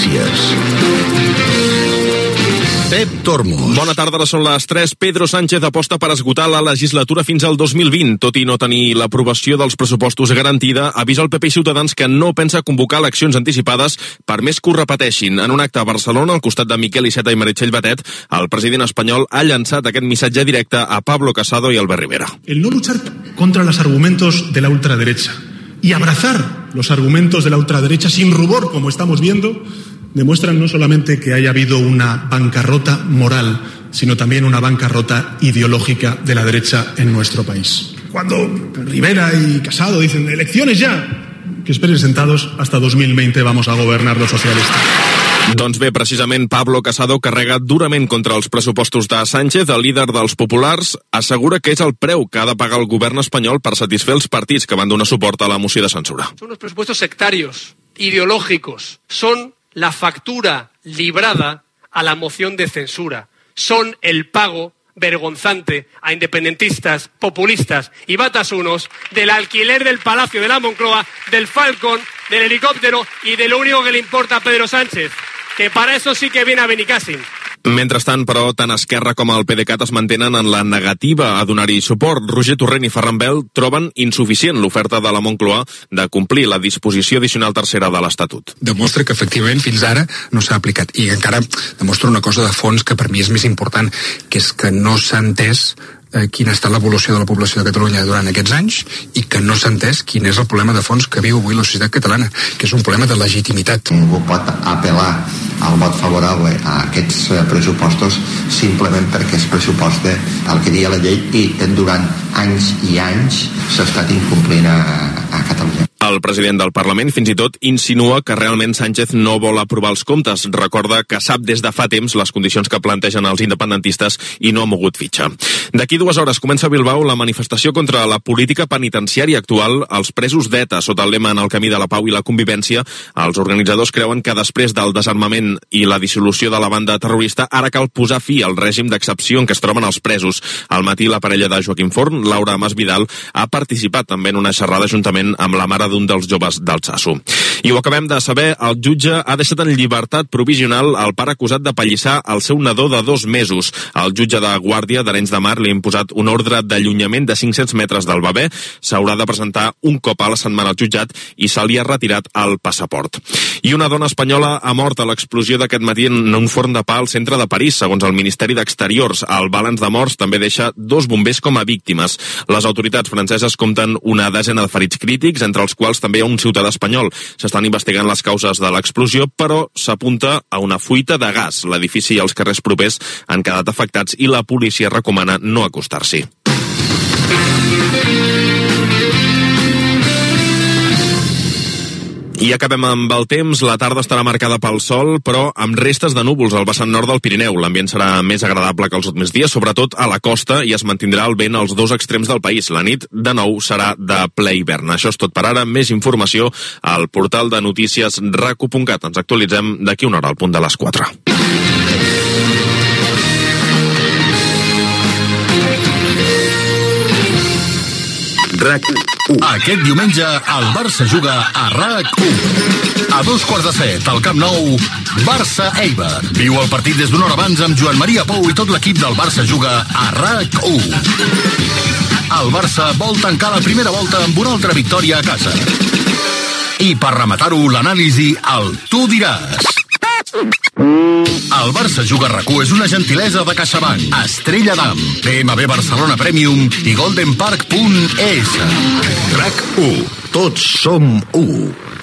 Notícies. Pep Tormos. Bona tarda, ara són les 3. Pedro Sánchez aposta per esgotar la legislatura fins al 2020. Tot i no tenir l'aprovació dels pressupostos garantida, avisa el PP i Ciutadans que no pensa convocar eleccions anticipades per més que ho repeteixin. En un acte a Barcelona, al costat de Miquel Iceta i Meritxell Batet, el president espanyol ha llançat aquest missatge directe a Pablo Casado y Albert Rivera. El no luchar contra los argumentos de la ultraderecha y abrazar los argumentos de la ultraderecha sin rubor, como estamos viendo, demuestran no solamente que haya habido una bancarrota moral, sino también una bancarrota ideológica de la derecha en nuestro país. Cuando Rivera y Casado dicen elecciones ya, que esperen sentados, hasta 2020 vamos a gobernar los socialistas. Doncs bé, precisament Pablo Casado carrega durament contra els pressupostos de Sánchez. El líder dels populars assegura que és el preu que ha de pagar el govern espanyol per satisfer els partits que van donar suport a la moció de censura. Son unos presupuestos sectarios, ideológicos, son la factura librada a la moción de censura. Son el pago vergonzante a independentistas, populistas y batasunos del alquiler del Palacio de la Moncloa, del Falcon, del helicóptero y de lo único que le importa a Pedro Sánchez, que para eso sí que viene a Benicàssim. Mentrestant, però, tant Esquerra com el PDeCAT es mantenen en la negativa a donar-hi suport. Roger Torrent i Ferran Bel troben insuficient l'oferta de la Moncloa de complir la disposició addicional tercera de l'Estatut. Demostra que, efectivament, fins ara no s'ha aplicat. I encara demostra una cosa de fons que per mi és més important, que és que no s'ha entès quina ha estat l'evolució de la població de Catalunya durant aquests anys i que no s'ha entès quin és el problema de fons que viu avui la societat catalana, que és un problema de legitimitat. Ningú pot apel·lar al vot favorable a aquests pressupostos simplement perquè es pressuposta el que dia la llei i durant anys i anys s'ha estat incomplint a Catalunya. El president del Parlament fins i tot insinua que realment Sánchez no vol aprovar els comptes. Recorda que sap des de fa temps les condicions que plantegen els independentistes i no ha mogut fitxa. D'aquí 2 hores comença a Bilbao la manifestació contra la política penitenciària actual als presos d'ETA. Sota el lema En el camí de la pau i la convivència, els organitzadors creuen que després del desarmament i la dissolució de la banda terrorista ara cal posar fi al règim d'excepció en què es troben els presos. Al matí la parella de Joaquim Forn, Laura Masvidal, ha participat també en una xerrada juntament amb la mare d'un dels joves d'Altsasu. I ho acabem de saber, el jutge ha deixat en llibertat provisional el pare acusat de pallissar el seu nadó de 2 mesos. El jutge de Guàrdia d'Arenys de Mar li ha imposat un ordre d'allunyament de 500 metres del bebè. S'haurà de presentar un cop a la setmana al jutjat i se li ha retirat el passaport. I una dona espanyola ha mort a l'explosió d'aquest matí en un forn de pa al centre de París, segons el Ministeri d'Exteriors. El balanç de morts també deixa 2 bombers com a víctimes. Les autoritats franceses compten una desena de ferits crítics, entre els quals també hi ha un ciutadà espanyol. S'estan investigant les causes de l'explosió, però s'apunta a una fuita de gas. L'edifici i els carrers propers han quedat afectats i la policia recomana no acostar-s'hi. I acabem amb el temps. La tarda estarà marcada pel sol, però amb restes de núvols al vessant nord del Pirineu. L'ambient serà més agradable que els últims dies, sobretot a la costa, i es mantindrà el vent als 2 extrems del país. La nit, de nou, serà de ple hivern. Això és tot per ara. Més informació al portal de notícies raco.cat. Ens actualitzem d'aquí una hora, al punt de les 4. RAC1. Aquest diumenge el Barça juga a RAC1. A 2:15 al Camp Nou, Barça-Eibar. Viu el partit des d'una hora abans amb Joan Maria Pou i tot l'equip del Barça juga a RAC1. El Barça vol tancar la primera volta amb una altra victòria a casa. I per rematar-ho, l'anàlisi al Tu diràs. El Barça juga a RAC1 és una gentilesa de CaixaBank, Estrella d'Am, BMW Barcelona Premium i goldenpark.es. RAC1. Tots som 1.